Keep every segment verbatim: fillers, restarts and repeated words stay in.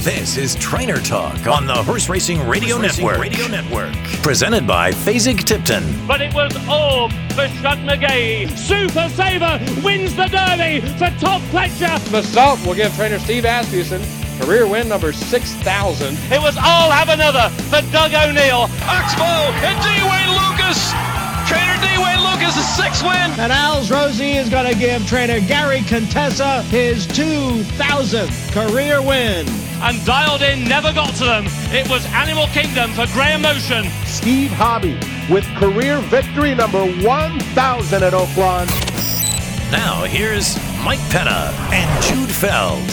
This is Trainer Talk on the Horse Racing Radio Horse Network. Racing Radio Network. Presented by Fasig-Tipton. But it was all for Shug McGee. Super Saver wins the Derby for Todd Pletcher. The Salt will give trainer Steve Asmussen career win number six thousand. It was all have another for Doug O'Neill. Oxbow and D. Wayne Lucas. Trainer D. Wayne Lucas' sixth win. And Al's Rosie is going to give trainer Gary Contessa his two thousandth career win. And Dialed In never got to them. It was Animal Kingdom for Graham Motion. Steve Hobby with career victory number one thousand at Oaklawn. Now here's Mike Penna and Jude Feld.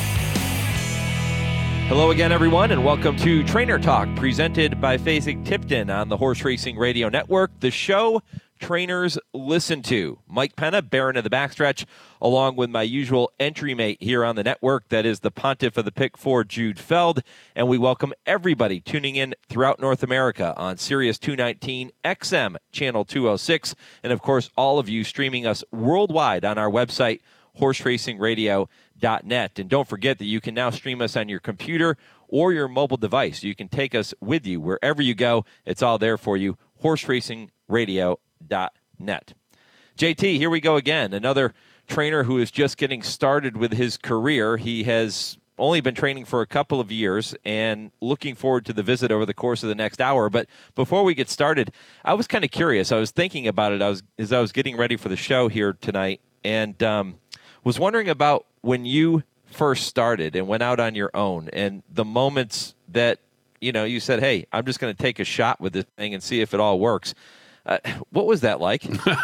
Hello again, everyone, and welcome to Trainer Talk, presented by Fasig-Tipton on the Horse Racing Radio Network, the show trainers listen to. Mike Penna, Baron of the Backstretch, along with my usual entry mate here on the network, that is the Pontiff of the Pick Four, Jude Feld, and we welcome everybody tuning in throughout North America on Sirius two nineteen, X M, Channel two oh six, and of course, all of you streaming us worldwide on our website, horse racing radio dot net. And don't forget that you can now stream us on your computer or your mobile device. You can take us with you wherever you go. It's all there for you, horse racing radio dot net. J T, here we go again. Another trainer who is just getting started with his career. He has only been training for a couple of years and looking forward to the visit over the course of the next hour. But before we get started, I was kind of curious. I was thinking about it I was, as I was getting ready for the show here tonight, and um, was wondering about when you first started and went out on your own and the moments that, you know, you said, hey, I'm just going to take a shot with this thing and see if it all works. Uh, what was that like?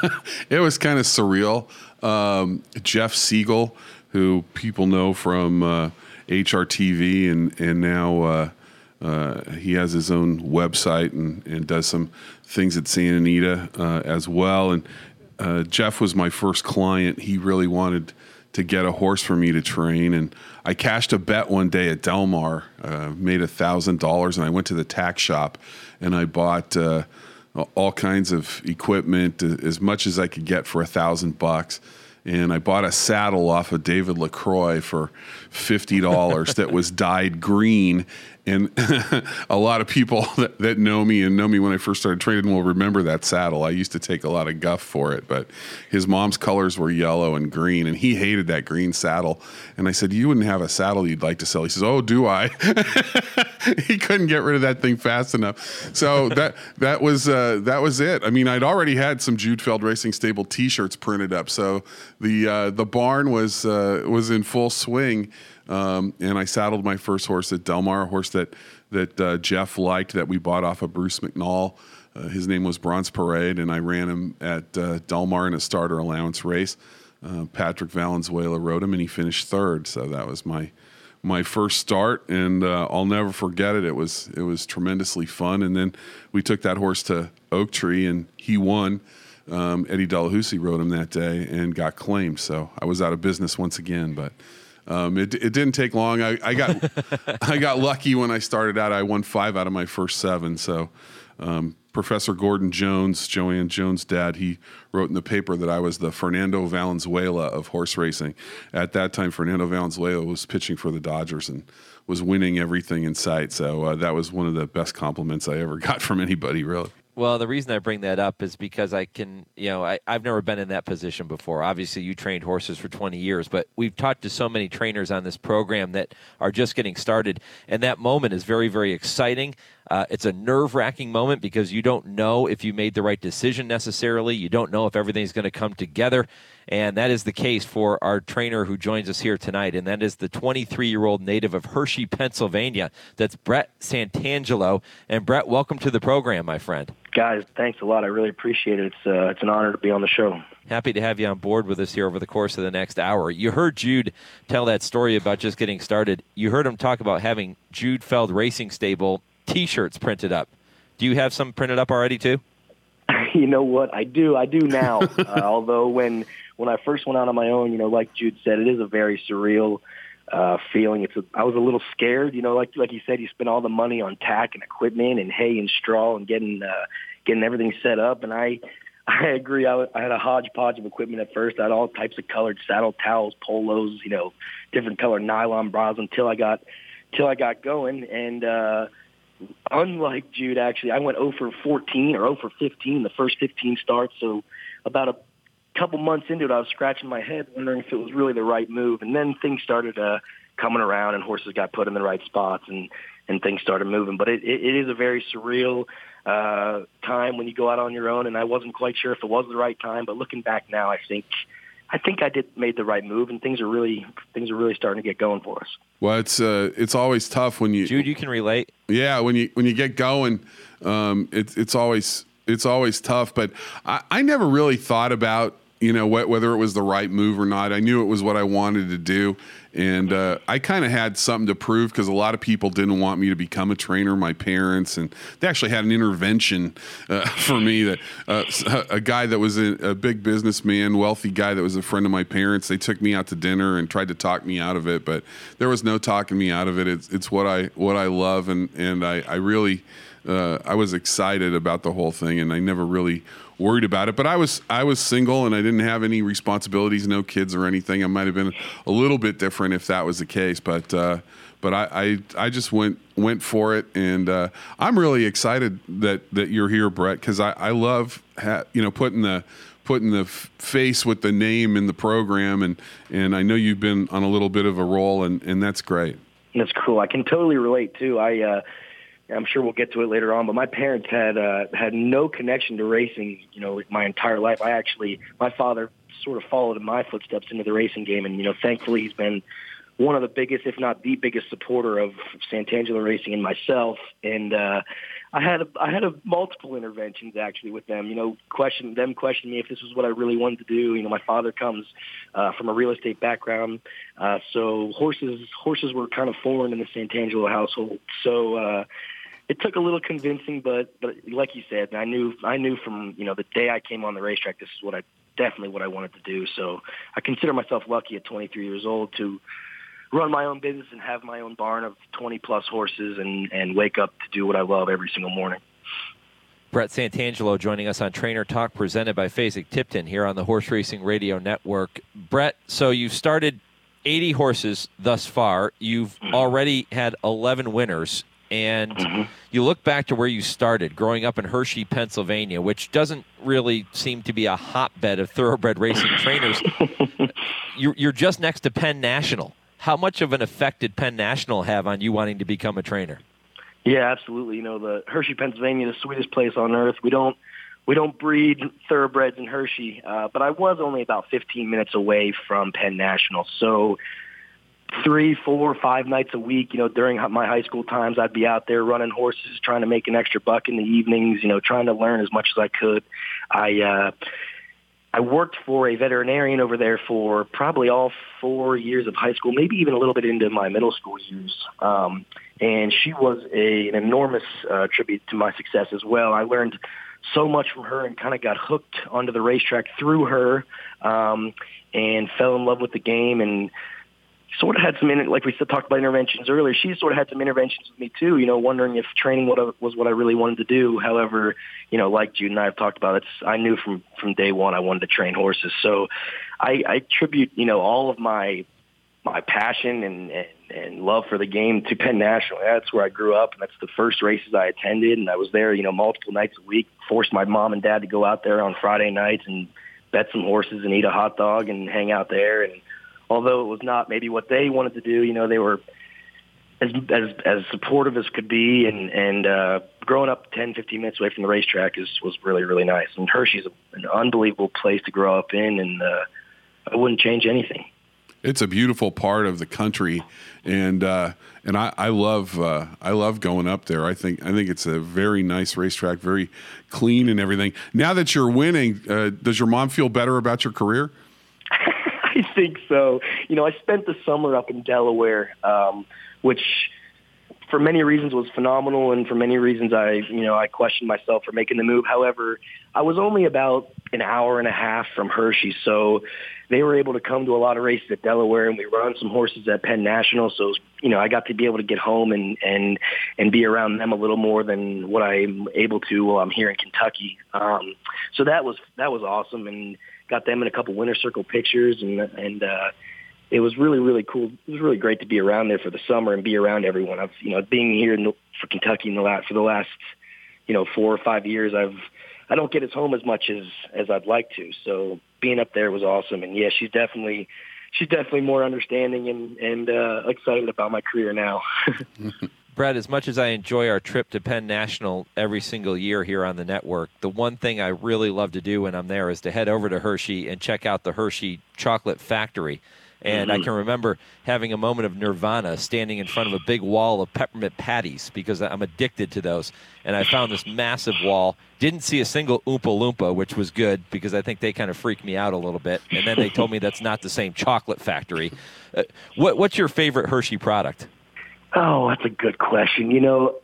It was kind of surreal. Um, Jeff Siegel, who people know from uh, H R T V, and, and now uh, uh, he has his own website and, and does some things at Santa Anita uh, as well. And uh, Jeff was my first client. He really wanted to get a horse for me to train, and I cashed a bet one day at Del Mar, uh, made a thousand dollars, and I went to the tack shop and I bought uh, all kinds of equipment, as much as I could get for a thousand bucks. And I bought a saddle off of David LaCroix for fifty dollars that was dyed green. And a lot of people that, that know me and know me when I first started training will remember that saddle. I used to take a lot of guff for it, but his mom's colors were yellow and green, and he hated that green saddle. And I said, you wouldn't have a saddle you'd like to sell? He says, oh, do I? He couldn't get rid of that thing fast enough. So that that was uh, that was it. I mean, I'd already had some Jude Feld Racing Stable T-shirts printed up, so the uh, the barn was uh, was in full swing. Um, and I saddled my first horse at Del Mar, a horse that that uh, Jeff liked, that we bought off of Bruce McNall. Uh, his name was Bronze Parade, and I ran him at uh, Del Mar in a starter allowance race. Uh, Patrick Valenzuela rode him, and he finished third. So that was my my first start, and uh, I'll never forget it. It was it was tremendously fun. And then we took that horse to Oak Tree, and he won. Um, Eddie Delahousie rode him that day and got claimed. So I was out of business once again, but. Um, it, it didn't take long. I, I got I got lucky when I started out. I won five out of my first seven. So um, Professor Gordon Jones, Joanne Jones' dad, he wrote in the paper that I was the Fernando Valenzuela of horse racing. At that time, Fernando Valenzuela was pitching for the Dodgers and was winning everything in sight. So uh, that was one of the best compliments I ever got from anybody, really. Well, the reason I bring that up is because I can, you know, I, I've never been in that position before. Obviously, you trained horses for twenty years, but we've talked to so many trainers on this program that are just getting started, and that moment is very, very exciting. Uh, it's a nerve-wracking moment because you don't know if you made the right decision necessarily. You don't know if everything's going to come together, and that is the case for our trainer who joins us here tonight, and that is the twenty-three-year-old native of Hershey, Pennsylvania. That's Brett Santangelo. And Brett, welcome to the program, my friend. Guys, thanks a lot. I really appreciate it. It's uh, it's an honor to be on the show. Happy to have you on board with us here over the course of the next hour. You heard Jude tell that story about just getting started. You heard him talk about having Jude Feld Racing Stable T-shirts printed up. Do you have some printed up already too? You know what? I do. I do now. uh, although when when I first went out on my own, you know, like Jude said, it is a very surreal uh, feeling. It's a, I was a little scared, you know, like like you said, you spend all the money on tack and equipment and hay and straw and getting uh, getting everything set up. And I I agree. I, I had a hodgepodge of equipment at first. I had all types of colored saddle towels, polos, you know, different colored nylon bras until I got till I got going. And uh, unlike Jude, actually, I went oh for fourteen or oh for fifteen the first fifteen starts. So about a couple months into it, I was scratching my head, wondering if it was really the right move. And then things started uh, coming around, and horses got put in the right spots, and, and things started moving. But it, it, it is a very surreal uh, time when you go out on your own, and I wasn't quite sure if it was the right time. But looking back now, I think I think I did made the right move, and things are really things are really starting to get going for us. Well, it's uh, it's always tough when you Jude, you can relate. Yeah, when you when you get going, um, it's it's always it's always tough. But I, I never really thought about, you know, wh- whether it was the right move or not. I knew it was what I wanted to do. And uh, I kind of had something to prove, because a lot of people didn't want me to become a trainer, my parents. And they actually had an intervention uh, for me, that uh, a guy that was a, a big businessman, wealthy guy that was a friend of my parents. They took me out to dinner and tried to talk me out of it. But there was no talking me out of it. It's, it's what I what I love. And, and I, I really uh, I was excited about the whole thing. And I never really worried about it. But I was I was single, and I didn't have any responsibilities, no kids or anything. I might have been a little bit different if that was the case, but uh, but I, I I just went went for it, and uh, I'm really excited that that you're here, Brett, because I, I love ha- you know putting the putting the f- face with the name in the program, and and I know you've been on a little bit of a roll, and, and that's great. That's cool. I can totally relate too. I uh, I'm sure we'll get to it later on, but my parents had uh, had no connection to racing, you know, my entire life. I actually, my father sort of followed in my footsteps into the racing game, and, you know, thankfully he's been one of the biggest, if not the biggest supporter of Santangelo Racing and myself. And uh, I had a, I had a multiple interventions actually with them, you know, question them questioning me if this was what I really wanted to do. You know, my father comes uh, from a real estate background, uh, so horses horses were kind of foreign in the Santangelo household. So uh, it took a little convincing, but but like you said, I knew I knew from, you know, the day I came on the racetrack, this is what I definitely what I wanted to do. So I consider myself lucky at twenty-three years old to run my own business and have my own barn of twenty plus horses, and, and wake up to do what I love every single morning. Brett Santangelo joining us on Trainer Talk, presented by Fasig Tipton here on the Horse Racing Radio Network. Brett, so you've started eighty horses thus far. You've mm-hmm. already had eleven winners. And mm-hmm. you look back to where you started, growing up in Hershey, Pennsylvania, which doesn't really seem to be a hotbed of thoroughbred racing trainers. You're, you're just next to Penn National. How much of an effect did Penn National have on you wanting to become a trainer? Yeah, absolutely. You know, the Hershey, Pennsylvania, the sweetest place on earth. We don't we don't breed thoroughbreds in Hershey, uh, but I was only about fifteen minutes away from Penn National, so three, four, five nights a week, you know, during my high school times, I'd be out there running horses, trying to make an extra buck in the evenings, you know, trying to learn as much as I could. I, uh, I worked for a veterinarian over there for probably all four years of high school, maybe even a little bit into my middle school years. Um, and she was a, an enormous uh, tribute to my success as well. I learned so much from her and kind of got hooked onto the racetrack through her, um, and fell in love with the game, and sort of had some, like we said, talked about interventions earlier. She sort of had some interventions with me too, you know, wondering if training what I, was what I really wanted to do. However, you know, like Jude and I have talked about, it's, I knew from, from day one I wanted to train horses. So I, I attribute, you know, all of my, my passion and, and, and love for the game to Penn National. That's where I grew up, and that's the first races I attended. And I was there, you know, multiple nights a week, forced my mom and dad to go out there on Friday nights and bet some horses and eat a hot dog and hang out there. And although it was not maybe what they wanted to do, you know, they were as as, as supportive as could be, and and uh, growing up ten, fifteen minutes away from the racetrack is was really, really nice. And Hershey's an unbelievable place to grow up in, and uh, I wouldn't change anything. It's a beautiful part of the country, and uh, and I, I love uh, I love going up there. I think I think it's a very nice racetrack, very clean and everything. Now that you're winning, uh, does your mom feel better about your career? I think so. You know, I spent the summer up in Delaware, um, which for many reasons was phenomenal, and for many reasons I, you know, I questioned myself for making the move. However, I was only about an hour and a half from Hershey, so they were able to come to a lot of races at Delaware, and we run some horses at Penn National. So, you know, I got to be able to get home and and and be around them a little more than what I'm able to while I'm here in Kentucky. Um, so that was that was awesome, and got them in a couple winner's circle pictures, and and uh, it was really, really cool. It was really great to be around there for the summer and be around everyone. I've, you know, being here in the, for Kentucky in the last, for the last, you know, four or five years, I've, I don't get as home as much as, as I'd like to. So being up there was awesome. And yeah, she's definitely, she's definitely more understanding and, and uh, excited about my career now. Brad, as much as I enjoy our trip to Penn National every single year here on the network, the one thing I really love to do when I'm there is to head over to Hershey and check out the Hershey Chocolate Factory. And mm-hmm. I can remember having a moment of nirvana standing in front of a big wall of peppermint patties because I'm addicted to those. And I found this massive wall. Didn't see a single Oompa Loompa, which was good because I think they kind of freaked me out a little bit. And then they told me that's not the same chocolate factory. Uh, what, what's your favorite Hershey product? Oh, that's a good question. You know,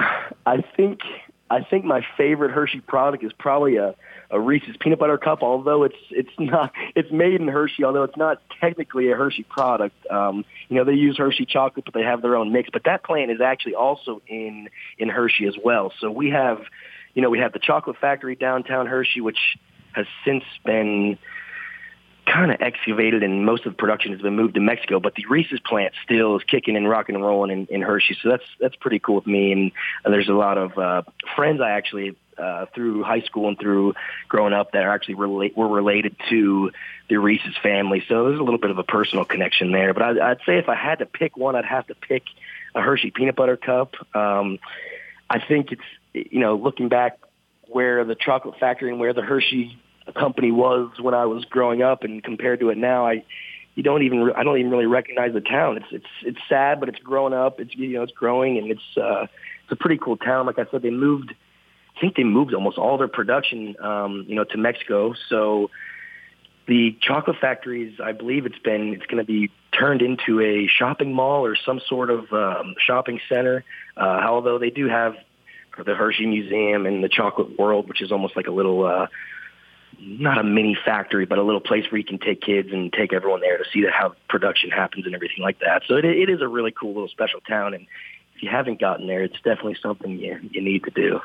I think I think my favorite Hershey product is probably a, a Reese's Peanut Butter Cup. Although it's it's not it's made in Hershey, although it's not technically a Hershey product. Um, you know, they use Hershey chocolate, but they have their own mix. But that plant is actually also in in Hershey as well. So we have, you know, we have the chocolate factory downtown Hershey, which has since been kind of excavated, and most of the production has been moved to Mexico, but the Reese's plant still is kicking and rocking and rolling in, in Hershey. So that's that's pretty cool with me. And uh, there's a lot of uh, friends I actually uh, through high school and through growing up that are actually relate were related to the Reese's family. So there's a little bit of a personal connection there. But I, I'd say if I had to pick one, I'd have to pick a Hershey Peanut Butter Cup. Um, I think it's, you know, looking back where the chocolate factory and where the Hershey company was when I was growing up, and compared to it now, I you don't even I don't even really recognize the town. It's it's it's sad, but it's growing up. It's you know it's growing, and it's uh, it's a pretty cool town. Like I said, they moved. I think they moved almost all their production, um, you know, to Mexico. So the chocolate factories, I believe it's been it's going to be turned into a shopping mall or some sort of um, shopping center. Uh, although they do have the Hershey Museum and the Chocolate World, which is almost like a little. Uh, not a mini factory, but a little place where you can take kids and take everyone there to see the, how production happens and everything like that. So it, it is a really cool little special town. And if you haven't gotten there, it's definitely something you, you need to do.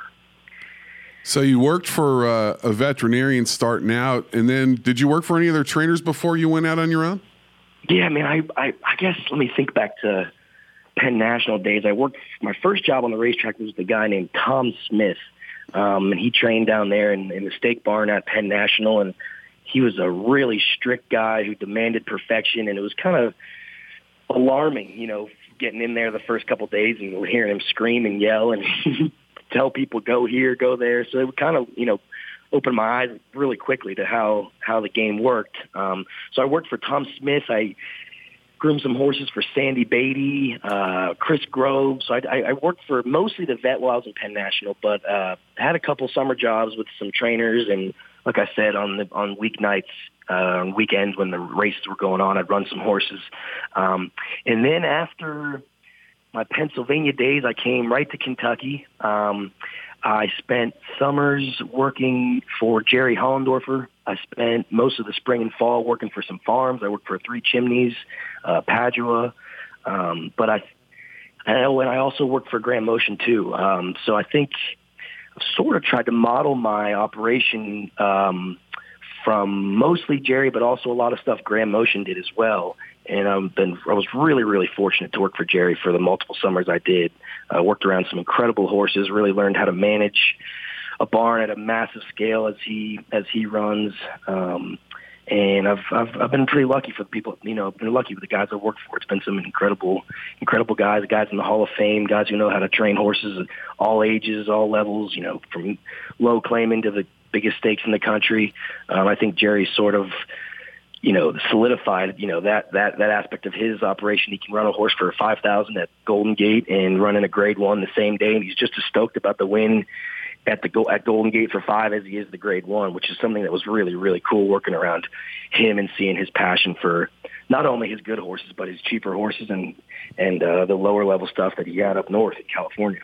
So you worked for uh, a veterinarian starting out, and then did you work for any other trainers before you went out on your own? Yeah, man, I, I, I guess let me think back to Penn National days. I worked, my first job on the racetrack was the guy named Tom Smith. Um, and he trained down there in, in the steak barn at Penn National, and he was a really strict guy who demanded perfection, and it was kind of alarming, you know, getting in there the first couple of days and hearing him scream and yell and tell people go here, go there. So it would kind of, you know, open my eyes really quickly to how, how the game worked. Um, so I worked for Tom Smith. I groomed some horses for Sandy Beatty, uh, Chris Grove. So I, I worked for mostly the vet while I was in Penn National, but uh, had a couple summer jobs with some trainers. And like I said, on the on weeknights, uh, on weekends when the races were going on, I'd run some horses. Um, and then after my Pennsylvania days, I came right to Kentucky. Um, I spent summers working for Jerry Hollendorfer. I spent most of the spring and fall working for some farms. I worked for Three Chimneys, uh, Padua, um, but I, and I also worked for Grand Motion too. Um, so I think I've sort of tried to model my operation um, from mostly Jerry, but also a lot of stuff Grand Motion did as well. And I've been, I was really, really fortunate to work for Jerry for the multiple summers I did. I uh, worked around some incredible horses, really learned how to manage a barn at a massive scale as he as he runs. Um, and I've, I've I've been pretty lucky for the people, you know, I've been lucky with the guys I've worked for. It's been some incredible, incredible guys, guys in the Hall of Fame, guys who know how to train horses at all ages, all levels, you know, from low claiming to the biggest stakes in the country. Um, I think Jerry sort of, you know, solidified, you know, that, that, that aspect of his operation. He can run a horse for five thousand at Golden Gate and run in a grade one the same day. And he's just as stoked about the win at the at Golden Gate for five as he is the grade one, which is something that was really, really cool working around him and seeing his passion for not only his good horses, but his cheaper horses and, and uh, the lower level stuff that he had up north in California.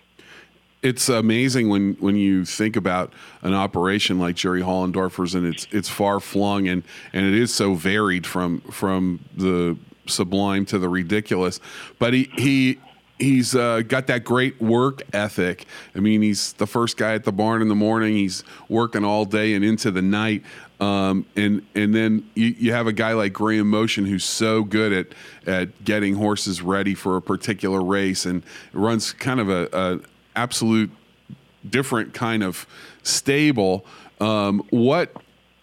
It's amazing when, when you think about an operation like Jerry Hollendorfer's, and it's it's far flung and, and it is so varied from from the sublime to the ridiculous. But he he he's uh, got that great work ethic. I mean, he's the first guy at the barn in the morning. He's working all day and into the night. Um, and and then you, you have a guy like Graham Motion who's so good at at getting horses ready for a particular race and runs kind of a, a absolute different kind of stable. Um, what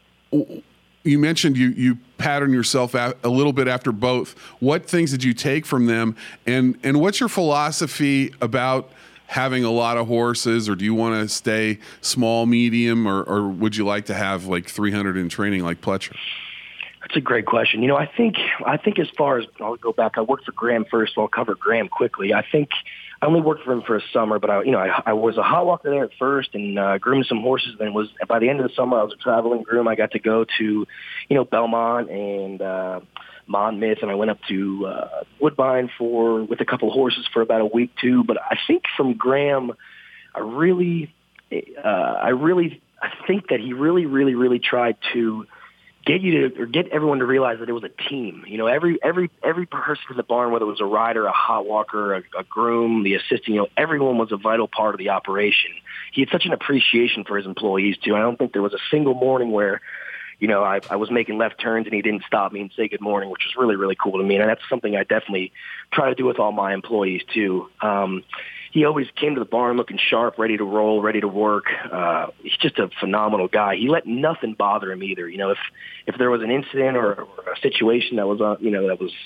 you mentioned, you you pattern yourself a little bit after both. What things did you take from them, and and what's your philosophy about having a lot of horses, or do you want to stay small, medium, or, or would you like to have like three hundred in training like Pletcher? That's a great question. You know, I think I think as far as I'll go back, I worked for Graham first, so I'll cover Graham quickly. I think I only worked for him for a summer, but I, you know, I, I was a hot walker there at first and uh, groomed some horses. Then was by the end of the summer, I was a traveling groom. I got to go to, you know, Belmont and uh, Monmouth, and I went up to uh, Woodbine for with a couple of horses for about a week too. But I think from Graham, I really, uh, I really, I think that he really, really, really tried to get you to, or get everyone to realize that it was a team. You know, every every every person in the barn, whether it was a rider, a hot walker, a, a groom, the assistant, you know, everyone was a vital part of the operation. He had such an appreciation for his employees too. I don't think there was a single morning where, you know, I, I was making left turns and he didn't stop me and say good morning, which was really, really cool to me. And that's something I definitely try to do with all my employees too. Um, he always came to the barn looking sharp, ready to roll, ready to work. Uh, he's just a phenomenal guy. He let nothing bother him either. You know, if, if there was an incident or, or a situation that was, uh, you know, that was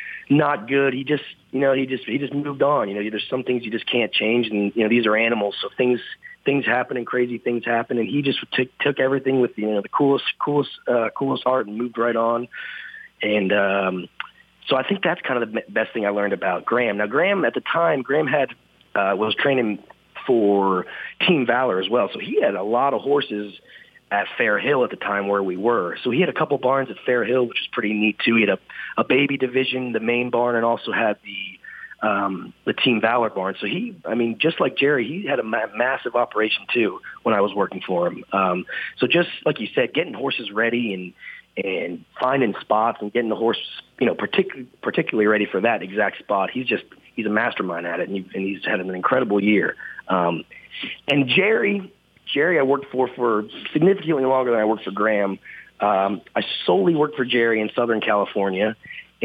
not good, he just, you know, he just, he just moved on. You know, there's some things you just can't change, and, you know, these are animals. So things, things happen and crazy things happen. And he just took, took everything with, you know, the coolest, coolest, uh, coolest heart and moved right on. And, um, so I think that's kind of the best thing I learned about Graham. Now, Graham, at the time, Graham had, uh, was training for Team Valor as well. So he had a lot of horses at Fair Hill at the time where we were. So he had a couple barns at Fair Hill, which was pretty neat too. He had a, a baby division, the main barn, and also had the, um, the Team Valor barn. So he, I mean, just like Jerry, he had a ma- massive operation too when I was working for him. Um, so just like you said, getting horses ready and, and finding spots and getting the horse, you know, particularly particularly ready for that exact spot. He's just, he's a mastermind at it, and, he, and he's had an incredible year. Um, and Jerry, Jerry I worked for for significantly longer than I worked for Graham. Um, I solely worked for Jerry in Southern California.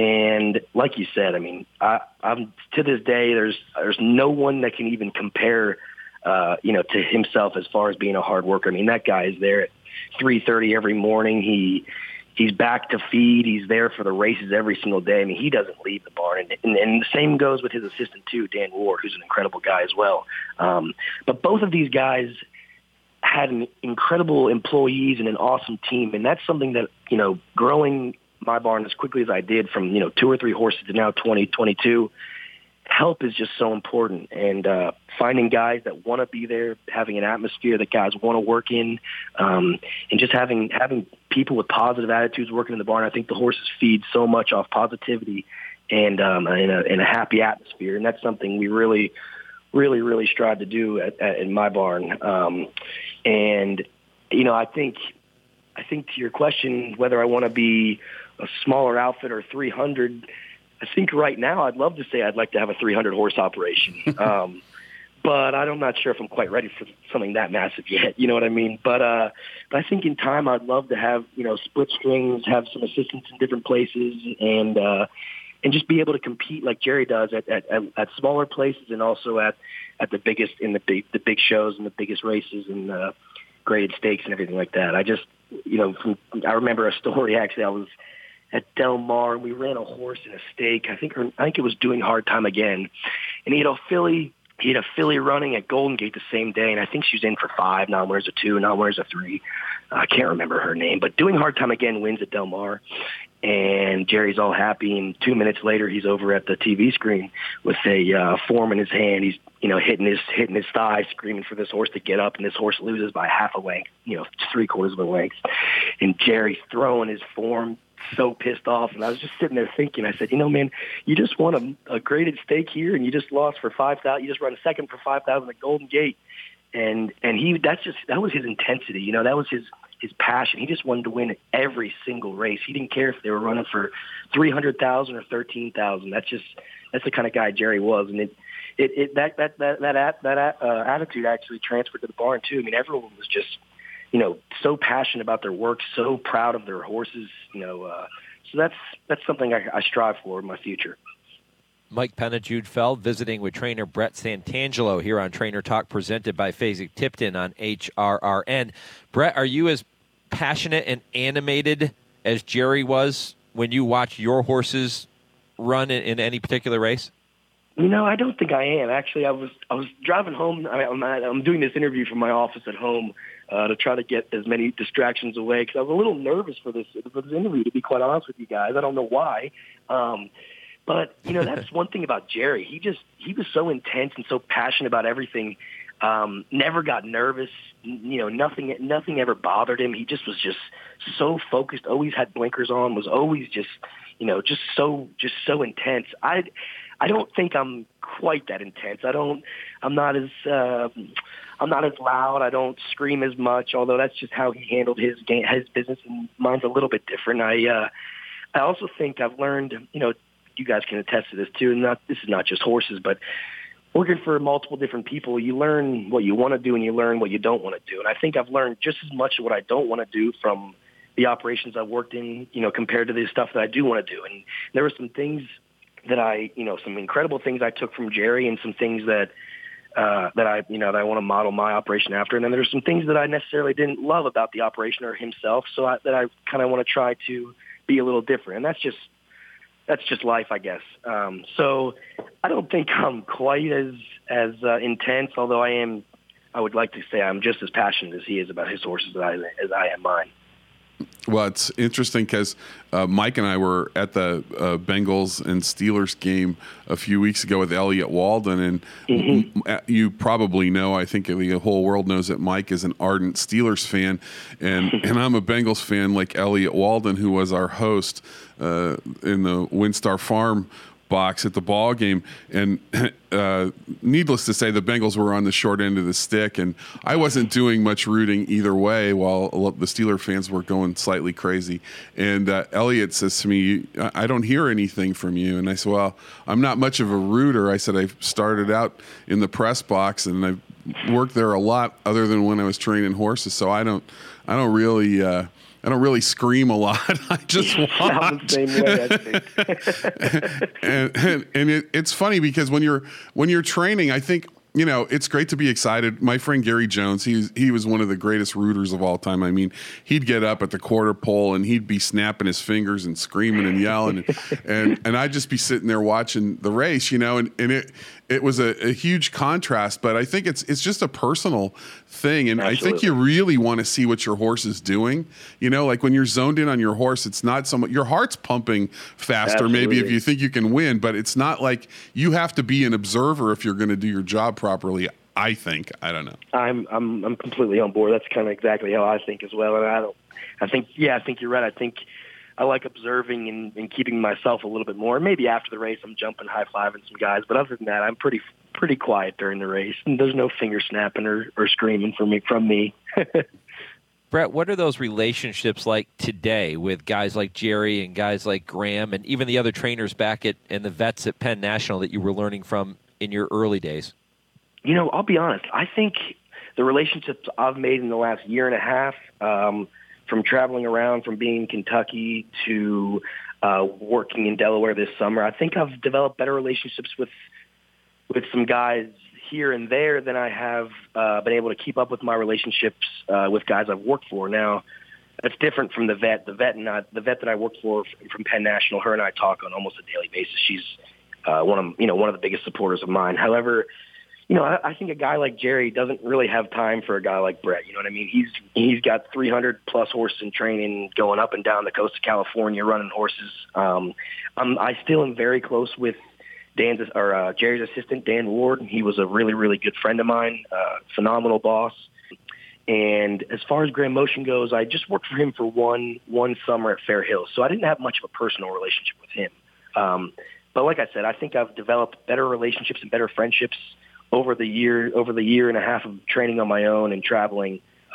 And like you said, I mean, I, I'm to this day, there's there's no one that can even compare, uh, you know, to himself as far as being a hard worker. I mean, that guy is there at three thirty every morning. He He's back to feed. He's there for the races every single day. I mean, he doesn't leave the barn. And, and, and the same goes with his assistant, too, Dan Ward, who's an incredible guy as well. Um, but both of these guys had an incredible employees and an awesome team. And that's something that, you know, growing my barn as quickly as I did from, you know, two or three horses to now twenty, twenty-two, help is just so important. And uh, finding guys that want to be there, having an atmosphere that guys want to work in, um, and just having having people with positive attitudes working in the barn. I think the horses feed so much off positivity and um, in, a, in a happy atmosphere, and that's something we really, really, really strive to do at, at, in my barn. Um, and you know, I think I think to your question, whether I want to be a smaller outfit or three hundred. I think right now I'd love to say I'd like to have a three hundred horse operation, um, but I'm not sure if I'm quite ready for something that massive yet. You know what I mean? But, uh, but I think in time I'd love to have, you know, split strings, have some assistants in different places, and uh, and just be able to compete like Jerry does at, at, at smaller places and also at, at the biggest in the big the big shows and the biggest races and uh, graded stakes and everything like that. I just, you know, from, I remember a story actually. I was at Del Mar, we ran a horse in a stake. I think her, I think it was Doing Hard Time Again, and he had a filly. He had a filly running at Golden Gate the same day, and I think she was in for five. Now wears a two. Now wears a three. Uh, I can't remember her name, but Doing Hard Time Again wins at Del Mar, and Jerry's all happy. And two minutes later, he's over at the T V screen with a uh, form in his hand. He's you know hitting his hitting his thigh, screaming for this horse to get up, and this horse loses by half a length, you know, three quarters of a length, and Jerry's throwing his form. So pissed off, and I was just sitting there thinking. I said, "You know, man, you just won a, a graded stake here, and you just lost for five thousand. You just run a second for five thousand at Golden Gate." And and he that's just that was his intensity. You know, that was his his passion. He just wanted to win every single race. He didn't care if they were running for three hundred thousand or thirteen thousand. That's just that's the kind of guy Jerry was, and it it, it that that that that that uh, attitude actually transferred to the barn too. I mean, everyone was just, you know, so passionate about their work, so proud of their horses. You know, uh, so that's that's something I, I strive for in my future. Mike Penna, Jude Feld, visiting with trainer Brett Santangelo here on Trainer Talk, presented by Fasig-Tipton on H R R N. Brett, are you as passionate and animated as Jerry was when you watch your horses run in, in any particular race? You know, I don't think I am. Actually, I was I was driving home. I, I'm, I'm doing this interview from my office at home uh, to try to get as many distractions away because I was a little nervous for this for this interview, to be quite honest with you guys. I don't know why. Um, But, you know, that's one thing about Jerry. He just, he was so intense and so passionate about everything. Um, never got nervous. You know, nothing, nothing ever bothered him. He just was just so focused, always had blinkers on, was always just, you know, just so, just so intense. I, I don't think I'm quite that intense. I don't, I'm not as, uh, I'm not as loud. I don't scream as much, although that's just how he handled his game, his business, and mine's a little bit different. I, uh, I also think I've learned, you know, you guys can attest to this too. And not, this is not just horses, but working for multiple different people, you learn what you want to do and you learn what you don't want to do. And I think I've learned just as much of what I don't want to do from the operations I've worked in, you know, compared to the stuff that I do want to do. And there were some things that I, you know, some incredible things I took from Jerry and some things that, uh, that I, you know, that I want to model my operation after. And then there's some things that I necessarily didn't love about the operation or himself. So I, that I kind of want to try to be a little different. And that's just, That's just life, I guess. Um, so I don't think I'm quite as as uh, intense, although I am. I would like to say I'm just as passionate as he is about his horses as I, as I am mine. Well, it's interesting because uh, Mike and I were at the uh, Bengals and Steelers game a few weeks ago with Elliott Walden, and mm-hmm. m- you probably know, I think the whole world knows that Mike is an ardent Steelers fan, and, and I'm a Bengals fan like Elliott Walden, who was our host uh, in the Windstar Farm box at the ball game. And uh, needless to say, the Bengals were on the short end of the stick, and I wasn't doing much rooting either way while the Steeler fans were going slightly crazy. And uh, Elliot says to me, I don't hear anything from you. And I said, well, I'm not much of a rooter. I said, I started out in the press box and I've worked there a lot other than when I was training horses. So I don't, I don't really, uh, I don't really scream a lot. I just watch. The same way, I think. and and, and it, it's funny because when you're when you're training, I think, you know, it's great to be excited. My friend Gary Jones, he was, he was one of the greatest rooters of all time. I mean, he'd get up at the quarter pole and he'd be snapping his fingers and screaming and yelling, and and, and I'd just be sitting there watching the race, you know, and, and it it was a, a huge contrast. But I think it's it's just a personal thing, and Absolutely. I think you really want to see what your horse is doing. You know, like when you're zoned in on your horse, it's not so much your heart's pumping faster, Absolutely. maybe if you think you can win, but it's not like you have to be an observer if you're going to do your job properly. I think. I don't know. I'm I'm I'm completely on board. That's kind of exactly how I think as well. And I don't. I think yeah. I think you're right. I think I like observing and, and keeping myself a little bit more. Maybe after the race, I'm jumping, high fiving some guys. But other than that, I'm pretty pretty quiet during the race. And there's no finger snapping or, or screaming from me from me. Brett, what are those relationships like today with guys like Jerry and guys like Graham and even the other trainers back at and the vets at Penn National that you were learning from in your early days? You know, I'll be honest. I think the relationships I've made in the last year and a half, um, from traveling around, from being in Kentucky to uh, working in Delaware this summer, I think I've developed better relationships with with some guys here and there than I have uh, been able to keep up with my relationships uh, with guys I've worked for. Now, that's different from the vet. The vet, and I, the vet that I work for from Penn National, her and I talk on almost a daily basis. She's uh, one of you know one of the biggest supporters of mine. However, you know, I, I think a guy like Jerry doesn't really have time for a guy like Brett. You know what I mean? He's he's got three hundred plus horses in training, going up and down the coast of California, running horses. Um, I'm, I still am very close with Dan's or uh, Jerry's assistant, Dan Ward. He was a really, really good friend of mine, uh, phenomenal boss. And as far as Graham Motion goes, I just worked for him for one one summer at Fair Hills, so I didn't have much of a personal relationship with him. Um, but like I said, I think I've developed better relationships and better friendships over the year over the year and a half of training on my own and traveling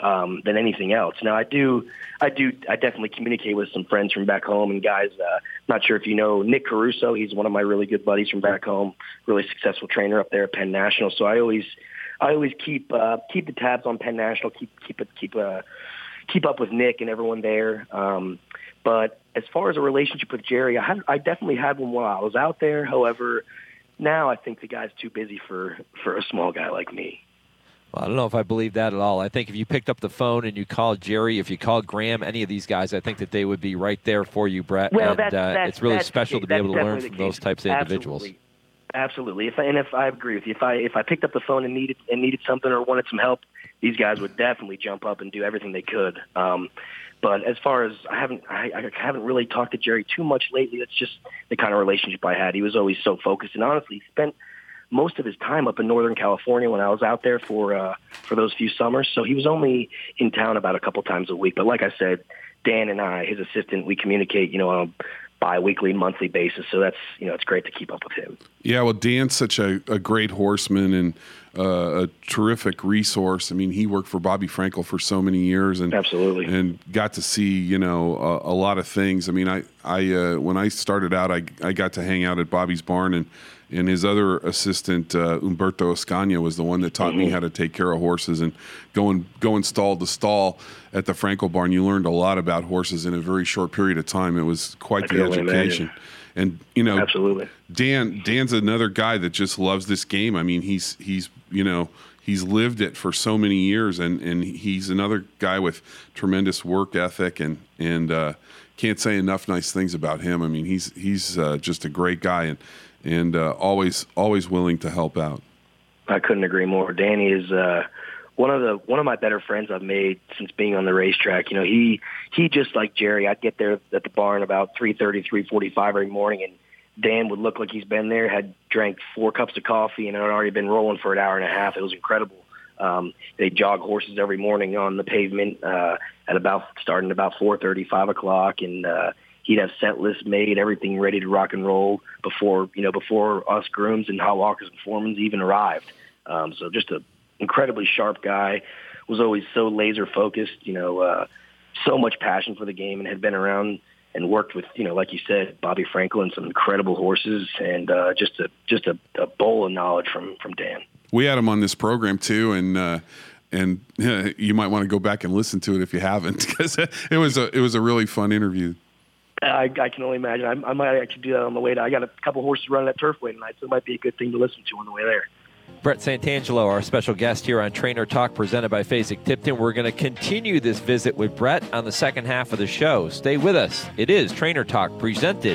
um, than anything else. Now, I do, I do, I definitely communicate with some friends from back home and guys. Uh, not sure if you know Nick Caruso. He's one of my really good buddies from back home, really successful trainer up there at Penn National. So I always, I always keep uh, keep the tabs on Penn National, keep keep it keep uh, keep up with Nick and everyone there. Um, but as far as a relationship with Jerry, I had, I definitely had one while I was out there. However, now I think the guy's too busy for, for a small guy like me. Well, I don't know if I believe that at all. I think if you picked up the phone and you called Jerry, if you called Graham, any of these guys, I think that they would be right there for you, Brett. Well, and that's, uh, that's, it's really that's, special to be able to learn from case. those types of Absolutely. individuals. Absolutely. If I, and if I agree with you, if I if I picked up the phone and needed and needed something or wanted some help, these guys would definitely jump up and do everything they could. Um, but as far as I haven't I, I haven't really talked to Jerry too much lately. That's just the kind of relationship I had. He was always so focused, and honestly, he spent most of his time up in Northern California when I was out there for uh, for those few summers. So he was only in town about a couple times a week. But like I said, Dan and I, his assistant, we communicate, you know, on a bi-weekly, monthly basis. So that's, you know, it's great to keep up with him. Yeah, well, Dan's such a, a great horseman and uh, a terrific resource. I mean, he worked for Bobby Frankel for so many years, and absolutely, and got to see, you know, a, a lot of things. I mean, I, I uh, when I started out, I, I got to hang out at Bobby's barn, and and his other assistant, uh, Umberto Escania, was the one that taught mm-hmm. me how to take care of horses and going going stall to stall at the Frankel barn. You learned a lot about horses in a very short period of time. It was quite I the education. Imagine. And you know, absolutely, Dan Dan's another guy that just loves this game. I mean, he's he's you know he's lived it for so many years, and, and he's another guy with tremendous work ethic, and and uh, can't say enough nice things about him. I mean, he's he's uh, just a great guy, and and uh, always always willing to help out. I couldn't agree more. Danny is uh, one of the one of my better friends I've made since being on the racetrack. You know, he he just like Jerry. I'd get there at the barn about three thirty, three forty-five every morning, and Dan would look like he's been there, had drank four cups of coffee, and had already been rolling for an hour and a half. It was incredible. Um, they jog horses every morning on the pavement uh, at about starting about four thirty, five o'clock, and uh, he'd have set lists made, everything ready to rock and roll before you know before us grooms and hot walkers and foremans even arrived. Um, so just a incredibly sharp guy, was always so laser focused, you know, uh, so much passion for the game, and had been around and worked with, you know, like you said, Bobby Frankel and some incredible horses, and uh, just a just a, a bowl of knowledge from from Dan. We had him on this program too, and uh, and uh, you might want to go back and listen to it if you haven't, because it was a it was a really fun interview. I, I can only imagine. I, I might actually do that on the way. To, I got a couple horses running at Turfway tonight, so it might be a good thing to listen to on the way there. Brett Santangelo, our special guest here on Trainer Talk, presented by Fasig-Tipton. We're going to continue this visit with Brett on the second half of the show. Stay with us. It is Trainer Talk, presented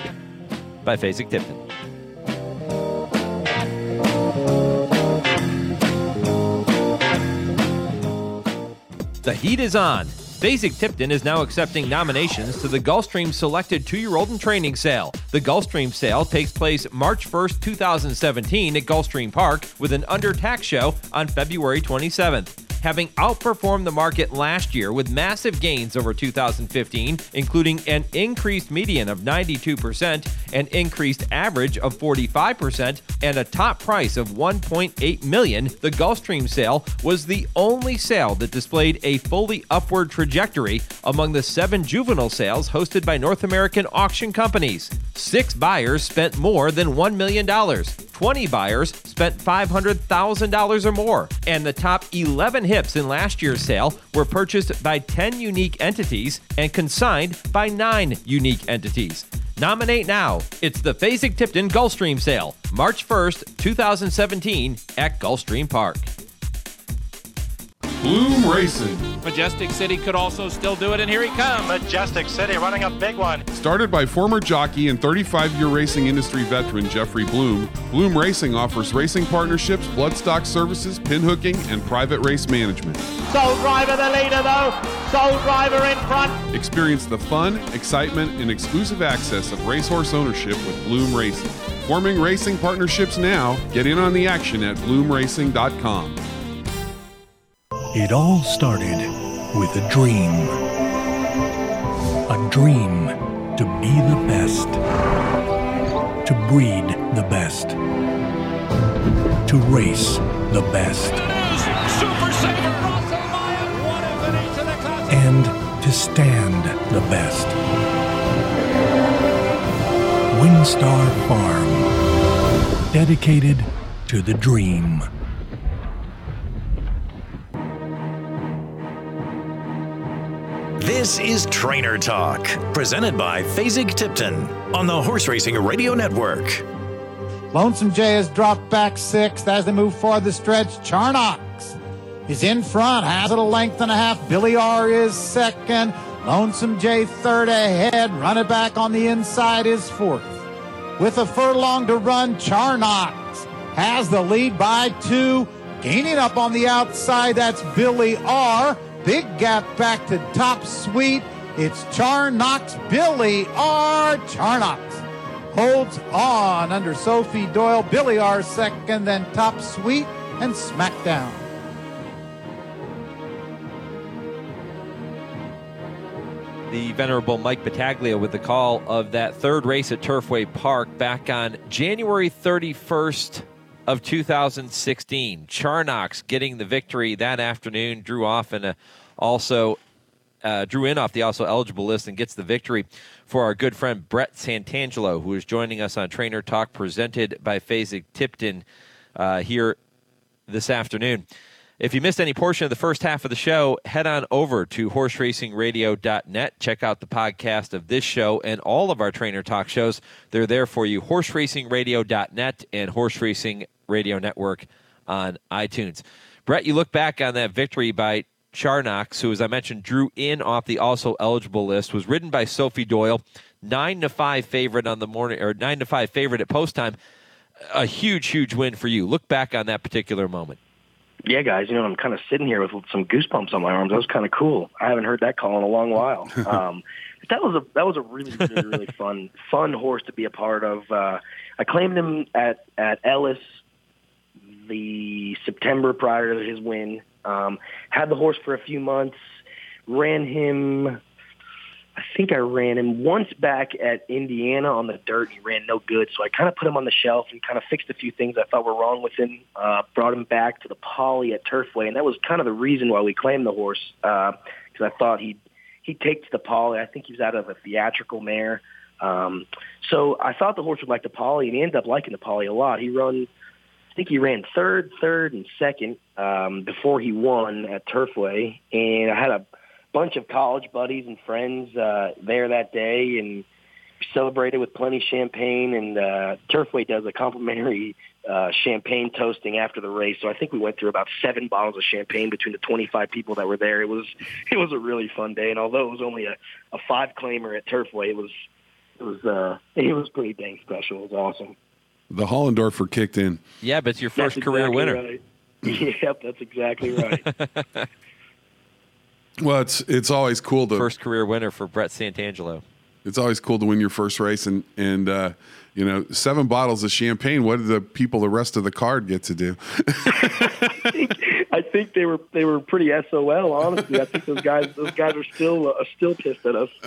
by Fasig-Tipton. The heat is on. Fasig-Tipton is now accepting nominations to the Gulfstream Selected two-year-old and Training Sale. The Gulfstream Sale takes place March first, twenty seventeen at Gulfstream Park, with an under-tax show on February twenty-seventh. Having outperformed the market last year with massive gains over two thousand fifteen, including an increased median of ninety-two percent, an increased average of forty-five percent, and a top price of one point eight million dollars, the Gulfstream sale was the only sale that displayed a fully upward trajectory among the seven juvenile sales hosted by North American auction companies. Six buyers spent more than one million dollars. twenty buyers spent five hundred thousand dollars or more, and the top eleven hips in last year's sale were purchased by ten unique entities and consigned by nine unique entities. Nominate now. It's the Fasig-Tipton Gulfstream Sale, March first, twenty seventeen at Gulfstream Park. Bloom Racing. Majestic City could also still do it, and here he comes. Majestic City running a big one. Started by former jockey and thirty-five-year racing industry veteran Jeffrey Bloom, Bloom Racing offers racing partnerships, bloodstock services, pinhooking, and private race management. Soul Driver the leader though. Soul Driver in front. Experience the fun, excitement, and exclusive access of racehorse ownership with Bloom Racing. Forming racing partnerships now. Get in on the action at bloom racing dot com. It all started with a dream. A dream to be the best. To breed the best. To race the best. Super Saver, Russell Maya, what a finish! and to stand the best. WinStar Farm, dedicated to the dream. This is Trainer Talk, presented by Fasig-Tipton on the Horse Racing Radio Network. Lonesome Jay has dropped back sixth as they move forward the stretch. Charnox is in front, has it a length and a half. Billy R is second. Lonesome Jay third ahead. Run it back on the inside is fourth. With a furlong to run, Charnox has the lead by two. Gaining up on the outside, that's Billy R. Big gap back to Top Sweet. It's Charnox, Billy R. Charnox holds on under Sophie Doyle. Billy R second, then Top Sweet and Smackdown. The venerable Mike Battaglia with the call of that third race at Turfway Park back on January thirty-first of two thousand sixteen. Charnox getting the victory that afternoon, drew off and uh, also uh, drew in off the also eligible list and gets the victory for our good friend Brett Santangelo, who is joining us on Trainer Talk, presented by Fasig-Tipton uh, here this afternoon. If you missed any portion of the first half of the show, head on over to horse racing radio dot net. Check out the podcast of this show and all of our Trainer Talk shows. They're there for you, horse racing radio dot net and Horse Racing Radio Network on iTunes. Brett, you look back on that victory by Charnox, who, as I mentioned, drew in off the also eligible list, was ridden by Sophie Doyle, nine to five favorite on the morning, or nine to five favorite at post time. A huge, huge win for you. Look back on that particular moment. Yeah, guys, you know, I'm kind of sitting here with some goosebumps on my arms. That was kind of cool. I haven't heard that call in a long while. Um, but that was a that was a really, really, really fun fun horse to be a part of. Uh, I claimed him at, at Ellis the September prior to his win. Um, had the horse for a few months, ran him, I think I ran him once back at Indiana on the dirt. He ran no good, so I kind of put him on the shelf and kind of fixed a few things I thought were wrong with him, uh, brought him back to the Poly at Turfway, and that was kind of the reason why we claimed the horse, because uh, I thought he'd, he'd take to the Poly. I think he was out of a theatrical mare. Um, so I thought the horse would like the Poly, and he ended up liking the Poly a lot. He run... I think he ran third, third, and second um, before he won at Turfway. And I had a bunch of college buddies and friends uh, there that day, and celebrated with plenty of champagne. And uh, Turfway does a complimentary uh, champagne toasting after the race. So I think we went through about seven bottles of champagne between the twenty-five people that were there. It was it was a really fun day. And although it was only a, a five-claimer at Turfway, it was it was uh, it was pretty dang special. It was awesome. The Hollendorfer kicked in. Yeah, but it's your first that's career exactly winner. Right. Yep, that's exactly right. Well, it's it's always cool to first career winner for Brett Santangelo. It's always cool to win your first race, and and uh, you know, seven bottles of champagne. What did the people the rest of the card get to do? I, think, I think they were they were pretty S O L. Honestly, I think those guys those guys are still uh, still pissed at us.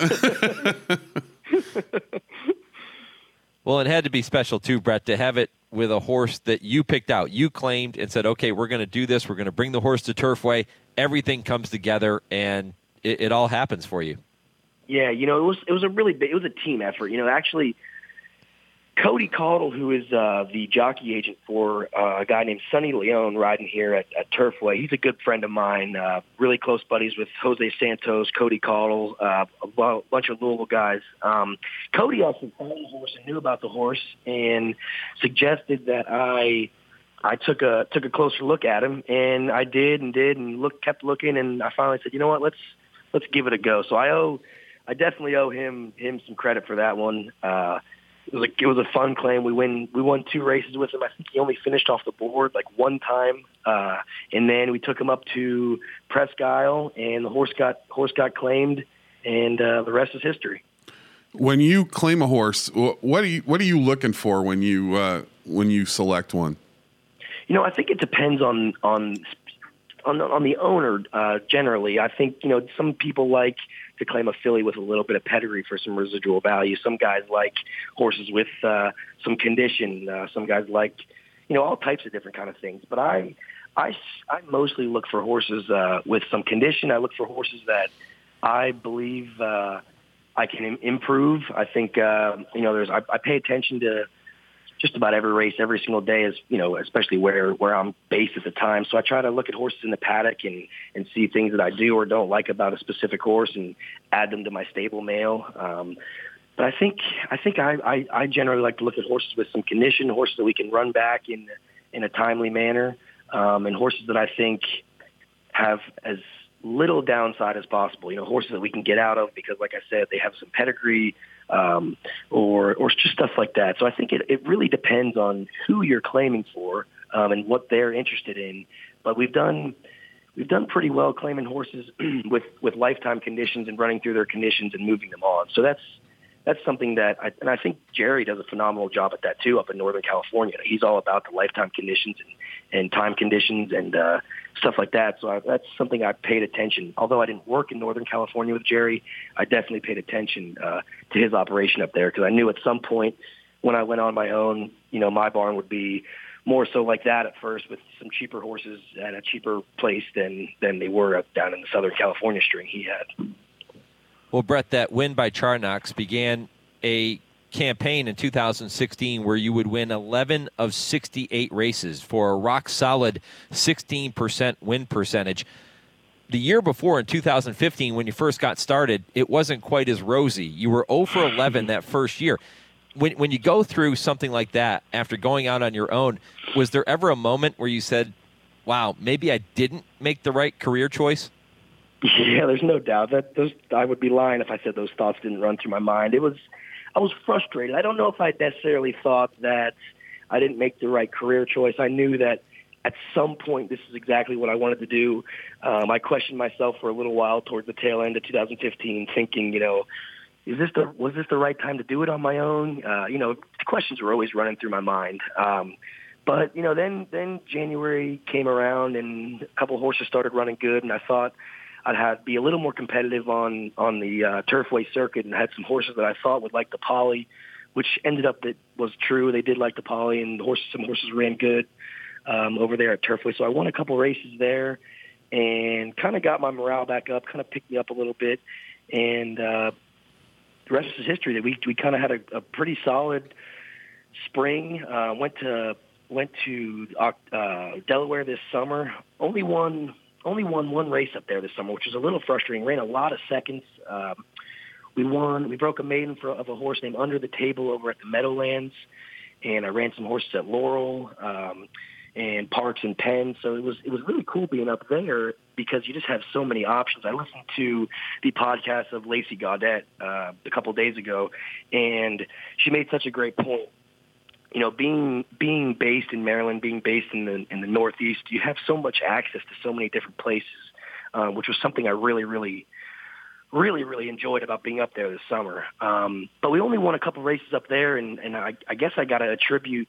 Well, it had to be special, too, Brett, to have it with a horse that you picked out. You claimed and said, okay, we're going to do this. We're going to bring the horse to Turfway. Everything comes together, and it, it all happens for you. Yeah, you know, it was it was a really big, it was a team effort. You know, actually, Cody Caudle, who is uh, the jockey agent for uh, a guy named Sonny Leone riding here at, at Turfway, he's a good friend of mine, uh, really close buddies with Jose Santos, Cody Caudle, uh, a b- bunch of Louisville guys. Um, Cody also found the horse and knew about the horse and suggested that I I took a took a closer look at him, and I did and did and look kept looking, and I finally said, you know what, let's let's give it a go. So I owe I definitely owe him him some credit for that one. Uh, It was, a, it was a fun claim. We win. We won two races with him. I think he only finished off the board like one time, uh, and then we took him up to Presque Isle, and the horse got horse got claimed, and uh, the rest is history. When you claim a horse, what are you what are you looking for when you uh, when you select one? You know, I think it depends on on on the, on the owner. Uh, generally, I think you know some people like to claim a filly with a little bit of pedigree for some residual value. Some guys like horses with uh, some condition. Uh, some guys like, you know, all types of different kind of things. But I, I, I mostly look for horses uh, with some condition. I look for horses that I believe uh, I can im- improve. I think, uh, you know, there's I, I pay attention to just about every race every single day, as you know, especially where, where I'm based at the time. So I try to look at horses in the paddock and, and see things that I do or don't like about a specific horse and add them to my stable mail. Um, but I think I think I, I, I generally like to look at horses with some condition, horses that we can run back in in a timely manner, um, and horses that I think have as little downside as possible. You know, horses that we can get out of because, like I said, they have some pedigree, um, or or just stuff like that. So I think it, it really depends on who you're claiming for um, and what they're interested in. But we've done we've done pretty well claiming horses with, with lifetime conditions and running through their conditions and moving them on. So that's that's something that I, and I think Jerry does a phenomenal job at that too up in Northern California. He's all about the lifetime conditions and, and time conditions and uh, stuff like that. So I, that's something I paid attention. Although I didn't work in Northern California with Jerry, I definitely paid attention uh, to his operation up there because I knew at some point when I went on my own, you know, my barn would be more so like that at first with some cheaper horses at a cheaper place than, than they were up down in the Southern California string he had. Well, Brett, that win by Charnox began a campaign in two thousand sixteen where you would win eleven of sixty-eight races for a rock-solid sixteen percent win percentage. The year before, in two thousand fifteen, when you first got started, it wasn't quite as rosy. You were zero for eleven that first year. When, when you go through something like that after going out on your own, was there ever a moment where you said, wow, maybe I didn't make the right career choice? Yeah, there's no doubt that those. I would be lying if I said those thoughts didn't run through my mind. It was, I was frustrated. I don't know if I necessarily thought that I didn't make the right career choice. I knew that at some point this is exactly what I wanted to do. Um, I questioned myself for a little while towards the tail end of two thousand fifteen, thinking, you know, is this the was this the right time to do it on my own? Uh, you know, the questions were always running through my mind. Um, but you know, then then January came around and a couple of horses started running good, and I thought I'd have be a little more competitive on on the uh, Turfway circuit, and had some horses that I thought would like the Poly, which ended up that was true. They did like the Poly, and the horses, some horses ran good um, over there at Turfway. So I won a couple races there, and kind of got my morale back up, kind of picked me up a little bit, and uh, the rest is history. That we we kind of had a, a pretty solid spring. Uh, went to went to uh, Delaware this summer. Only won. Only won one race up there this summer, which was a little frustrating. Ran a lot of seconds. Um, we won. We broke a maiden for, of a horse named Under the Table over at the Meadowlands, and I ran some horses at Laurel um, and Parks and Penn. So it was it was really cool being up there because you just have so many options. I listened to the podcast of Lacey Gaudet uh, a couple days ago, and she made such a great point. You know, being being based in Maryland, being based in the in the Northeast, you have so much access to so many different places, uh, which was something I really, really, really, really enjoyed about being up there this summer. Um, but we only won a couple races up there, and, and I, I guess I got to attribute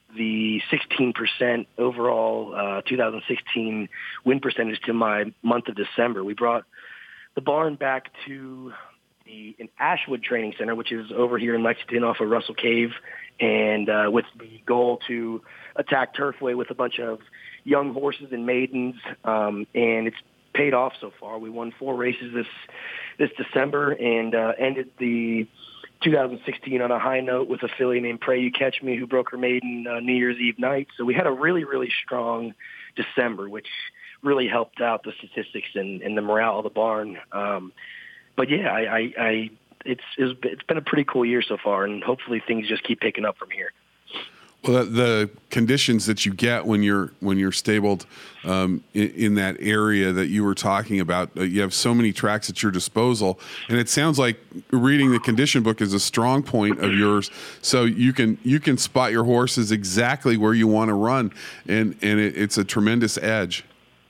the sixteen percent overall uh, two thousand sixteen win percentage to my month of December. We brought the barn back to the in Ashwood Training Center, which is over here in Lexington off of Russell Cave, and uh, with the goal to attack Turfway with a bunch of young horses and maidens, um, and it's paid off so far. We won four races this this December and uh, ended the two thousand sixteen on a high note with a filly named Pray You Catch Me, who broke her maiden uh, New Year's Eve night. So we had a really, really strong December, which really helped out the statistics and, and the morale of the barn. Um, but yeah, I, I, I it's it's been a pretty cool year so far, and hopefully things just keep picking up from here. Well, the conditions that you get when you're when you're stabled um, in, in that area that you were talking about, uh, you have so many tracks at your disposal, and it sounds like reading the condition book is a strong point of yours. So you can you can spot your horses exactly where you want to run, and and it, it's a tremendous edge.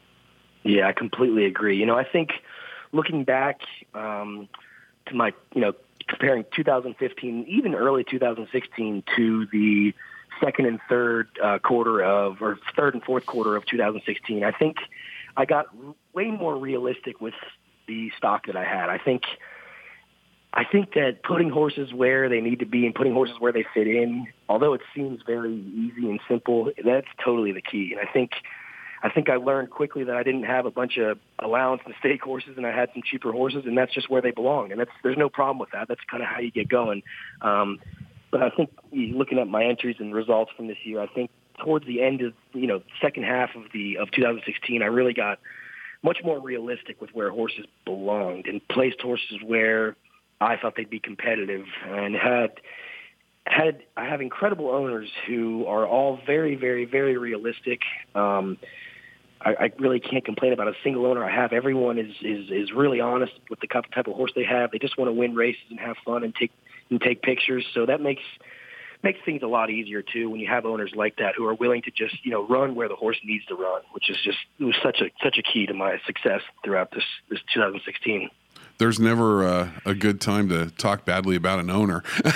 Yeah, I completely agree. You know, I think looking back um, to my, you know, comparing two thousand fifteen, even early two thousand sixteen to the second and third uh, quarter of, or third and fourth quarter of two thousand sixteen, I think I got way more realistic with the stock that I had. I think, I think that putting horses where they need to be and putting horses where they fit in, although it seems very easy and simple, that's totally the key. And I think, I think I learned quickly that I didn't have a bunch of allowance mistake horses, and I had some cheaper horses, and that's just where they belong. And that's there's no problem with that. That's kind of how you get going. Um, but I think looking at my entries and results from this year, I think towards the end of, you know, second half of the of two thousand sixteen, I really got much more realistic with where horses belonged and placed horses where I thought they'd be competitive, and had had I have incredible owners who are all very, very, very realistic. Um, I, I really can't complain about a single owner I have. Everyone is, is, is really honest with the type of horse they have. They just want to win races and have fun and take and take pictures. So that makes makes things a lot easier too when you have owners like that who are willing to just, you know, run where the horse needs to run, which is just it was such a such a key to my success throughout this this two thousand sixteen. There's never uh, a good time to talk badly about an owner.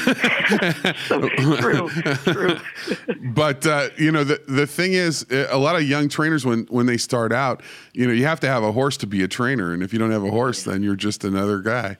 True, true. But, uh, you know, the the thing is, a lot of young trainers, when, when they start out, you know, you have to have a horse to be a trainer. And if you don't have a horse, then you're just another guy.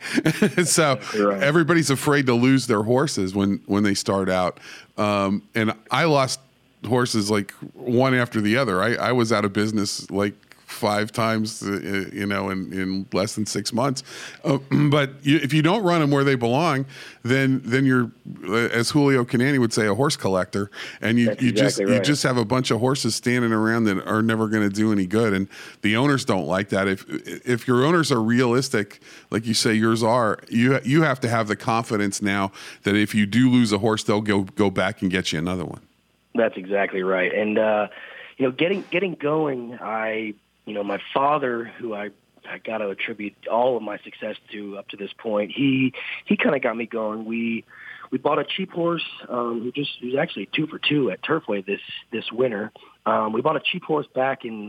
So right. Everybody's afraid to lose their horses when, when they start out. Um, and I lost horses like one after the other. I, I was out of business like five times, uh, you know, in, in less than six months. Uh, but you, if you don't run them where they belong, then then you're, uh, as Julio Canani would say, a horse collector, and you, you exactly just right. you just have a bunch of horses standing around that are never going to do any good. And the owners don't like that. If if your owners are realistic, like you say yours are, you you have to have the confidence now that if you do lose a horse, they'll go go back and get you another one. That's exactly right. And uh, you know, getting getting going, I. You know, my father, who I, I got to attribute all of my success to up to this point, he he kind of got me going. We we bought a cheap horse um, who just who's actually two for two at Turfway this this winter. Um, we bought a cheap horse back in,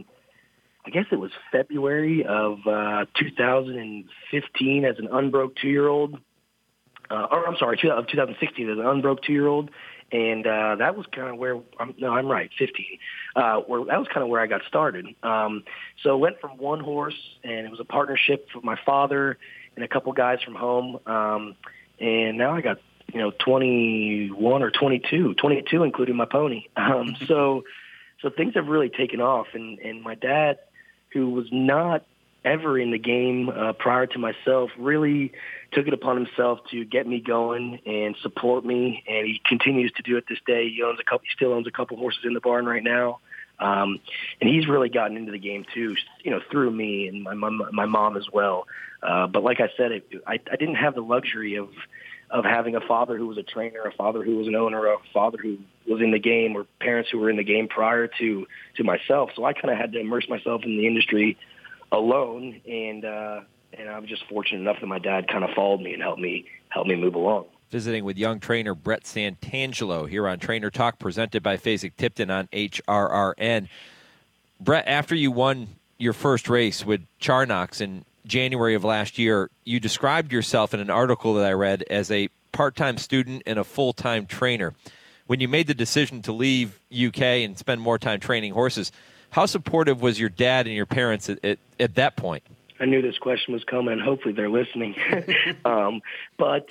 I guess it was February of uh, two thousand fifteen as an unbroke two-year-old. Uh, or I'm sorry, of two thousand sixteen as an unbroke two-year-old. And uh, that was kind of where I'm, no, I'm right, fifteen. Uh, where that was kind of where I got started. Um, so went from one horse, and it was a partnership with my father and a couple guys from home. Um, and now I got you know twenty-one or twenty-two, twenty-two including my pony. Um, so so things have really taken off. And and my dad, who was not ever in the game uh, prior to myself, really took it upon himself to get me going and support me, and he continues to do it this day. He owns a couple, he still owns a couple horses in the barn right now, um, and he's really gotten into the game too, you know, through me and my mom, my mom as well. Uh, but like I said, it, I, I didn't have the luxury of of having a father who was a trainer, a father who was an owner, a father who was in the game, or parents who were in the game prior to to myself. So I kind of had to immerse myself in the industry alone, and uh, and I was just fortunate enough that my dad kind of followed me and helped me help me move along. Visiting with young trainer Brett Santangelo here on Trainer Talk, presented by Fasig-Tipton on H R R N. Brett, after you won your first race with Charnox in January of last year, you described yourself in an article that I read as a part-time student and a full-time trainer. When you made the decision to leave U K and spend more time training horses, how supportive was your dad and your parents at, at, at that point? I knew this question was coming. Hopefully they're listening. um, but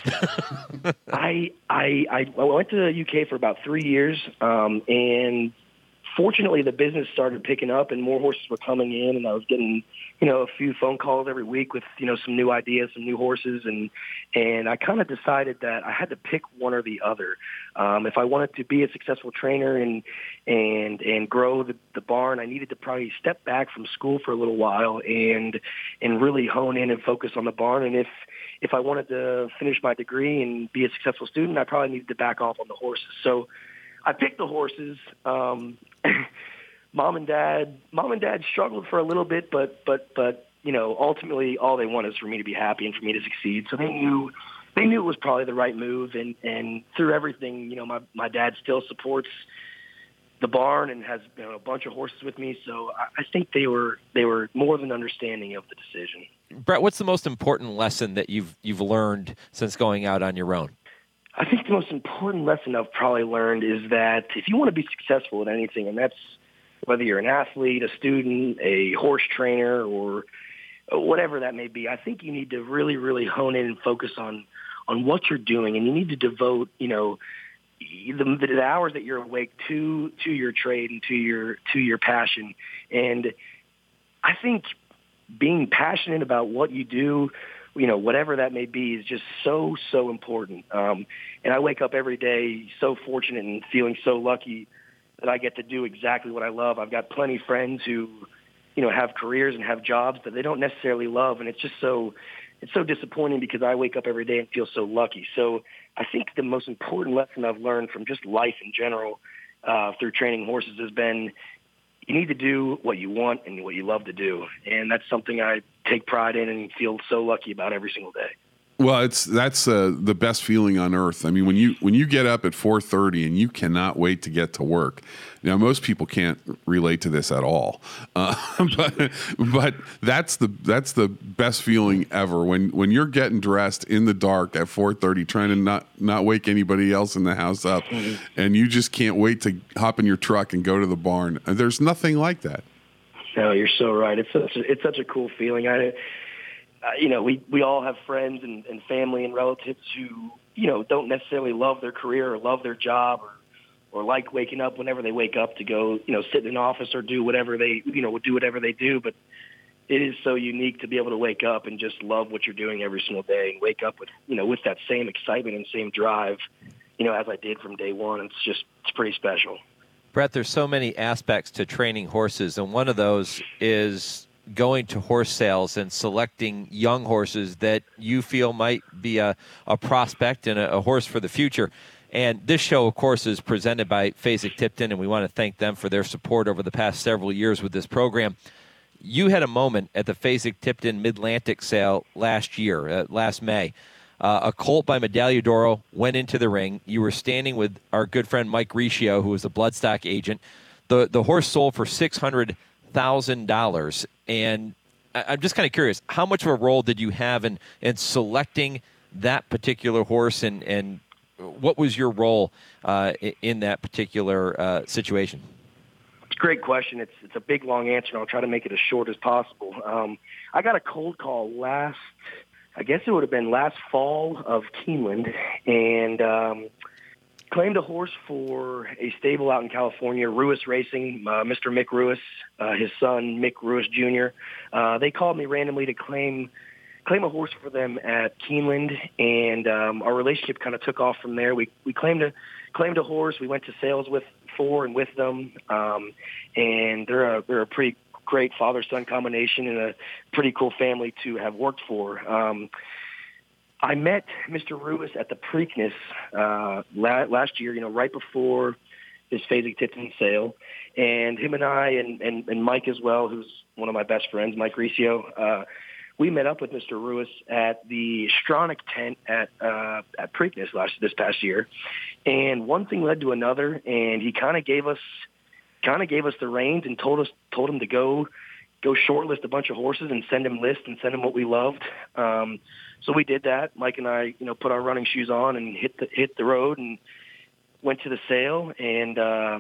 I, I I went to the U K for about three years, um, and fortunately the business started picking up and more horses were coming in, and I was getting, you know, a few phone calls every week with, you know, some new ideas, some new horses, and and I kind of decided that I had to pick one or the other. Um, if I wanted to be a successful trainer and and and grow the, the barn, I needed to probably step back from school for a little while and and really hone in and focus on the barn. And if if I wanted to finish my degree and be a successful student, I probably needed to back off on the horses. So I picked the horses. Um, mom and dad, mom and dad struggled for a little bit, but but but you know, ultimately all they want is for me to be happy and for me to succeed. So they knew they knew it was probably the right move, and and through everything, you know, my my dad still supports the barn and has, you know, a bunch of horses with me. So I, I think they were they were more than understanding of the decision. Brett, what's the most important lesson that you've you've learned since going out on your own? I think the most important lesson I've probably learned is that if you want to be successful at anything, and that's whether you're an athlete, a student, a horse trainer, or whatever that may be, I think you need to really, really hone in and focus on, on what you're doing, and you need to devote, you know, the, the hours that you're awake to to your trade and to your to your passion. And I think being passionate about what you do, you know, whatever that may be, is just so, so important. Um, and I wake up every day so fortunate and feeling so lucky that I get to do exactly what I love. I've got plenty of friends who, you know, have careers and have jobs that they don't necessarily love. And it's just so, it's so disappointing because I wake up every day and feel so lucky. So I think the most important lesson I've learned from just life in general uh, through training horses has been you need to do what you want and what you love to do. And that's something I take pride in and feel so lucky about every single day. Well, it's that's uh, the best feeling on earth. I mean, when you when you get up at four thirty and you cannot wait to get to work. Now, most people can't relate to this at all, uh, but but that's the that's the best feeling ever. When when you're getting dressed in the dark at four thirty, trying to not not wake anybody else in the house up, mm-hmm. and you just can't wait to hop in your truck and go to the barn. There's nothing like that. No, you're so right. It's such a, it's such a cool feeling. I. Uh, you know, we, we all have friends and, and family and relatives who, you know, don't necessarily love their career or love their job or, or like waking up whenever they wake up to go, you know, sit in an office or do whatever they, you know, do whatever they do. But it is so unique to be able to wake up and just love what you're doing every single day and wake up with, you know, with that same excitement and same drive, you know, as I did from day one. It's just, it's pretty special. Brett, there's so many aspects to training horses, and one of those is going to horse sales and selecting young horses that you feel might be a, a prospect and a, a horse for the future. And this show, of course, is presented by Fasig-Tipton, and we want to thank them for their support over the past several years with this program. You had a moment at the Fasig-Tipton Mid-Atlantic sale last year, uh, last May. Uh, a colt by Medaglia d'Oro went into the ring. You were standing with our good friend Mike Riccio, who was a bloodstock agent. The, the horse sold for six hundred thousand dollars. And I'm just kind of curious, how much of a role did you have in, in selecting that particular horse, and, and what was your role uh, in that particular uh, situation? It's a great question. It's it's a big, long answer, and I'll try to make it as short as possible. Um, I got a cold call last, I guess it would have been last fall of Keeneland, and um, claimed a horse for a stable out in California, Ruiz Racing, uh, Mister Mick Ruiz, uh, his son, Mick Ruiz Junior Uh, they called me randomly to claim claim a horse for them at Keeneland, and um, our relationship kind of took off from there. We we claimed a claimed a horse. We went to sales with for and with them, um, and they're a they're a pretty great father-son combination and a pretty cool family to have worked for. Um, I met Mister Ruiz at the Preakness uh, la- last year, you know, right before his Fasig-Tipton sale. And him and I and, and, and Mike as well, who's one of my best friends, Mike Riccio, uh, we met up with Mister Ruiz at the Stronach tent at uh, at Preakness last this past year. And one thing led to another, and he kind of gave us kind of gave us the reins and told us told him to go go shortlist a bunch of horses and send him lists and send him what we loved. Um, so we did that. Mike and I, you know, put our running shoes on and hit the hit the road and went to the sale and uh,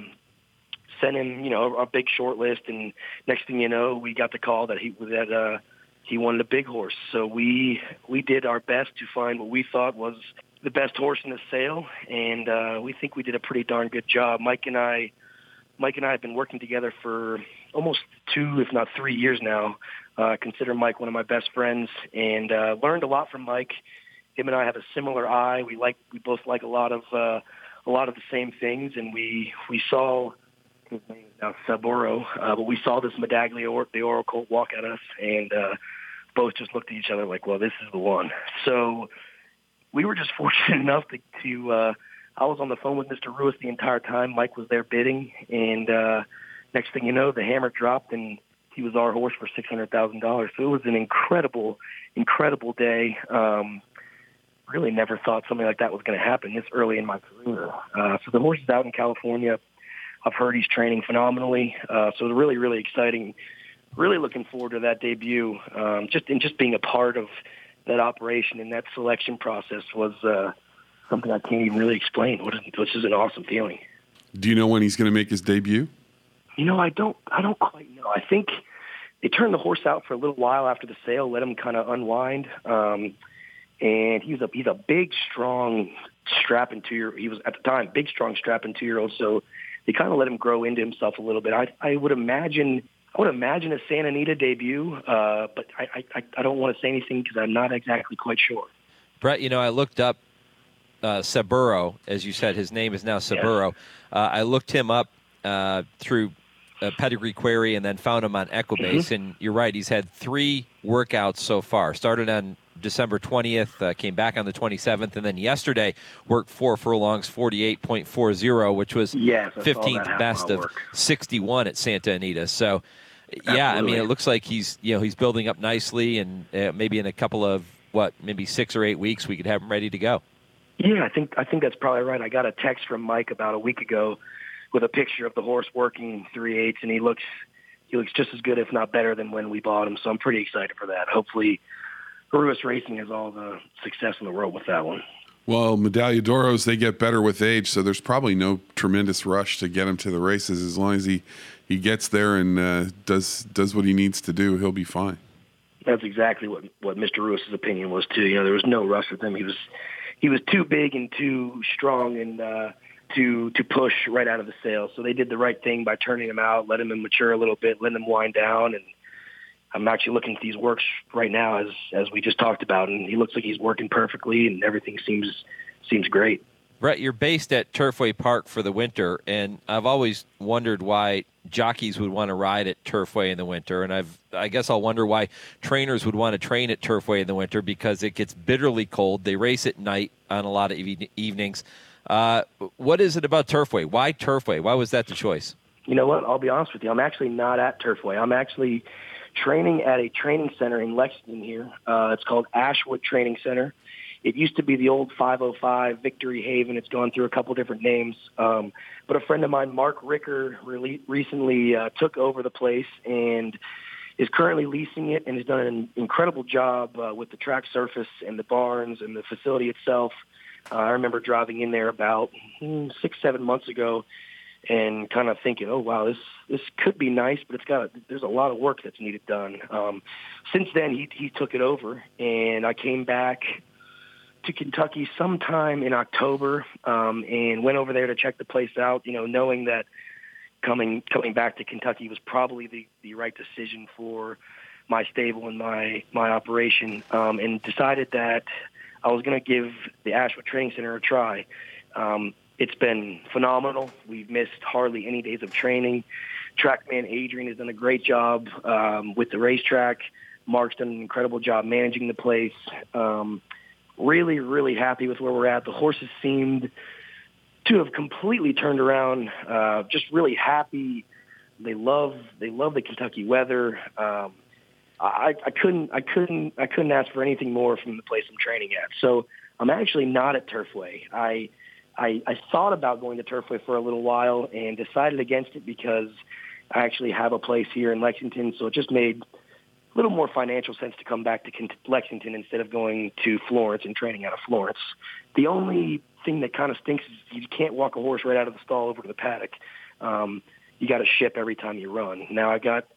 sent him, you know, a big short list. And next thing you know, we got the call that he that uh, he wanted a big horse. So we we did our best to find what we thought was the best horse in the sale, and uh, we think we did a pretty darn good job. Mike and I, Mike and I have been working together for almost two, if not three years now. Uh, I consider Mike one of my best friends, and uh, learned a lot from Mike. Him and I have a similar eye. We like we both like a lot of uh, a lot of the same things, and we we saw his name is now Saburo, uh, but we saw this Medaglia d'Oro colt walk at us, and uh, both just looked at each other like, well, this is the one. So we were just fortunate enough to, to uh, I was on the phone with Mister Ruiz the entire time. Mike was there bidding, and uh, next thing you know, the hammer dropped, and he was our horse for six hundred thousand dollars. So it was an incredible, incredible day. Um, really never thought something like that was going to happen this early in my career. Uh, so the horse is out in California. I've heard he's training phenomenally. Uh, so it's really, really exciting. Really looking forward to that debut. Um, just and just being a part of that operation and that selection process was uh, something I can't even really explain. What is, which is an awesome feeling. Do you know when he's going to make his debut? You know, I don't. I don't quite know. I think they turned the horse out for a little while after the sale, let him kind of unwind. Um, and he's a he's a big, strong, strapping two-year. He was at the time big, strong, strapping two-year-old. So they kind of let him grow into himself a little bit. I, I would imagine. I would imagine a Santa Anita debut, uh, but I, I, I don't want to say anything because I'm not exactly quite sure. Brett, you know, I looked up uh, Saburo, as you said. His name is now Saburo. Yeah. Uh, I looked him up uh, through a pedigree query and then found him on Equibase. Mm-hmm. And you're right, he's had three workouts so far. Started on December twentieth, uh, came back on the twenty-seventh, and then yesterday worked four furlongs, forty-eight point four oh, which was yes, fifteenth best of work. sixty-one at Santa Anita. So, Absolutely. yeah, I mean, it looks like he's you know he's building up nicely, and uh, maybe in a couple of what maybe six or eight weeks we could have him ready to go. Yeah, I think I think that's probably right. I got a text from Mike about a week ago with a picture of the horse working three eighths, and he looks he looks just as good, if not better, than when we bought him. So I'm pretty excited for that. Hopefully, Ruis Racing has all the success in the world with that one. Well, Medaglia d'Oros, they get better with age, so there's probably no tremendous rush to get him to the races. As long as he, he gets there and uh, does does what he needs to do, he'll be fine. That's exactly what, what Mister Ruis's opinion was too. You know, there was no rush with him. He was he was too big and too strong and uh, to to push right out of the sale. So they did the right thing by turning him out, letting him mature a little bit, letting him wind down. And I'm actually looking at these works right now as as we just talked about, and he looks like he's working perfectly, and everything seems seems great. Brett, you're based at Turfway Park for the winter, and I've always wondered why jockeys would want to ride at Turfway in the winter, and I've I guess I'll wonder why trainers would want to train at Turfway in the winter, because it gets bitterly cold. They race at night on a lot of e- evenings. Uh, what is it about Turfway? Why Turfway? Why was that the choice? You know what? I'll be honest with you. I'm actually not at Turfway. I'm actually training at a training center in Lexington here. Uh, it's called Ashwood Training Center. It used to be the old five oh five Victory Haven. It's gone through a couple different names. Um, but a friend of mine, Mark Ricker, really recently uh, took over the place and is currently leasing it and has done an incredible job uh, with the track surface and the barns and the facility itself. Uh, I remember driving in there about hmm, six, seven months ago and kind of thinking, oh, wow, this this could be nice, but it's got there's a lot of work that's needed done. Um, since then, he he took it over, and I came back to Kentucky sometime in October um, and went over there to check the place out, you know, knowing that coming coming back to Kentucky was probably the, the right decision for my stable and my, my operation, um, and decided that I was going to give the Ashwood Training Center a try. Um, it's been phenomenal. We've missed hardly any days of training. Trackman Adrian has done a great job um, with the racetrack. Mark's done an incredible job managing the place. Um, really, really happy with where we're at. The horses seemed to have completely turned around. Uh, just really happy. They love they love the Kentucky weather. Um, I, I couldn't I couldn't I couldn't ask for anything more from the place I'm training at. So I'm actually not at Turfway. I I, I thought about going to Turfway for a little while and decided against it because I actually have a place here in Lexington. So it just made a little more financial sense to come back to Lexington instead of going to Florence and training out of Florence. The only thing that kind of stinks is you can't walk a horse right out of the stall over to the paddock. Um, you got to ship every time you run. Now I got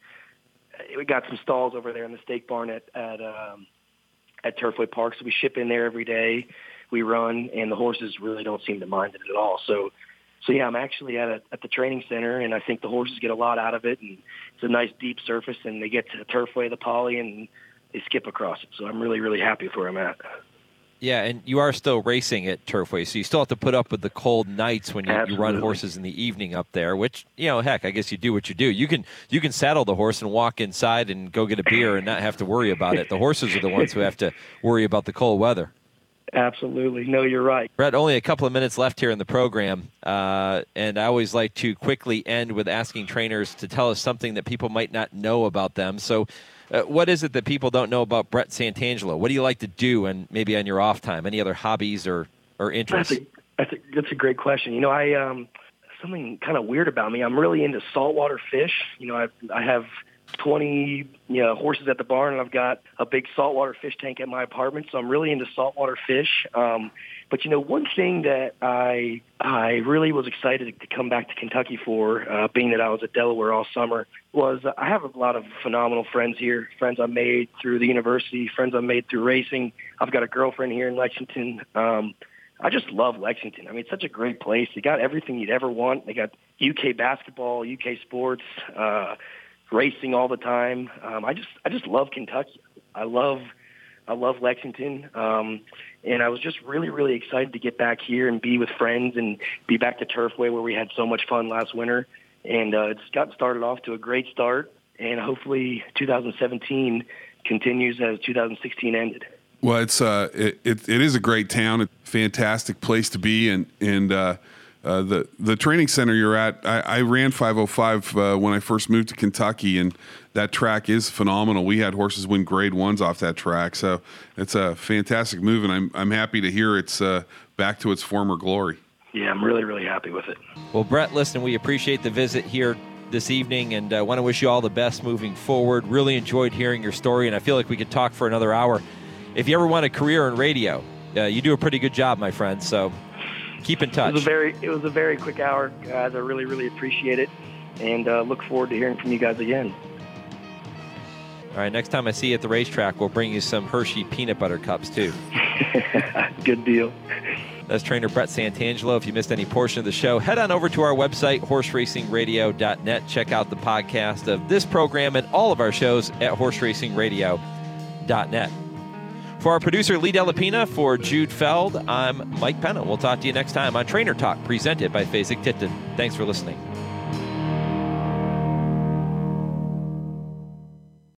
we got some stalls over there in the stake barn at at, um, at Turfway Park, so we ship in there every day. We run, and the horses really don't seem to mind it at all. So, so yeah, I'm actually at a, at the training center, and I think the horses get a lot out of it. And it's a nice deep surface, and they get to the Turfway, the poly, and they skip across it. So I'm really, really happy with where I'm at. Yeah, and you are still racing at Turfway, so you still have to put up with the cold nights when you, you run horses in the evening up there, which, you know, heck, I guess you do what you do. You can you can saddle the horse and walk inside and go get a beer and not have to worry about it. The horses are the ones who have to worry about the cold weather. Absolutely. No, you're right. Brett, only a couple of minutes left here in the program, uh, and I always like to quickly end with asking trainers to tell us something that people might not know about them. So uh, what is it that people don't know about Brett Santangelo? What do you like to do and maybe on your off time? Any other hobbies or, or interests? That's a, that's, a, that's a great question. You know, I um, something kind of weird about me. I'm really into saltwater fish. You know, I, I have twenty you know, horses at the barn, and I've got a big saltwater fish tank at my apartment, so I'm really into saltwater fish. Um, but, you know, one thing that I I really was excited to come back to Kentucky for, uh, being that I was at Delaware all summer, was uh, I have a lot of phenomenal friends here, friends I made through the university, friends I made through racing. I've got a girlfriend here in Lexington. Um, I just love Lexington. I mean, it's such a great place. They got everything you'd ever want. They got U K basketball, U K sports, uh, racing all the time. Um, I just, I just love Kentucky. I love, I love Lexington. Um, and I was just really, really excited to get back here and be with friends and be back to Turfway where we had so much fun last winter. And uh, it's got started off to a great start. And hopefully two thousand seventeen continues as two thousand sixteen ended. Well, it's uh, it, it it is a great town, a fantastic place to be, and and uh, uh, the the training center you're at. I, I ran five oh five uh, when I first moved to Kentucky, and that track is phenomenal. We had horses win grade ones off that track, so it's a fantastic move, and I'm I'm happy to hear it's uh, back to its former glory. Yeah, I'm really really happy with it. Well, Brett, listen, we appreciate the visit here this evening, and uh, want to wish you all the best moving forward. Really enjoyed hearing your story, and I feel like we could talk for another hour. If you ever want a career in radio, uh, you do a pretty good job, my friend. So keep in touch. It was a very, it was a very quick hour, guys. I really, really appreciate it, and uh, look forward to hearing from you guys again. All right, next time I see you at the racetrack, we'll bring you some Hershey peanut butter cups too. Good deal. That's trainer Brett Santangelo. If you missed any portion of the show, head on over to our website, horse racing radio dot net. Check out the podcast of this program and all of our shows at horse racing radio dot net. For our producer, Lee Delapina, for Jude Feld, I'm Mike Penna. We'll talk to you next time on Trainer Talk, presented by Fasig Tipton. Thanks for listening.